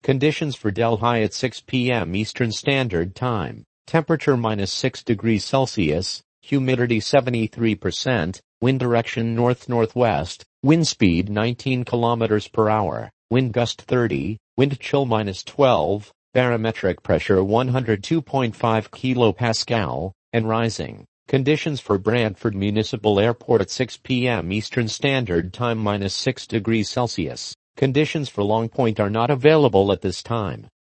Conditions for Delhi at 6 p.m. Eastern Standard Time. Temperature -6 degrees Celsius, humidity 73%, wind direction north-northwest, wind speed 19 km per hour, wind gust 30, wind chill -12, barometric pressure 102.5 kPa, and rising. Conditions for Brantford Municipal Airport at 6 p.m. Eastern Standard Time -6 degrees Celsius. Conditions for Long Point are not available at this time.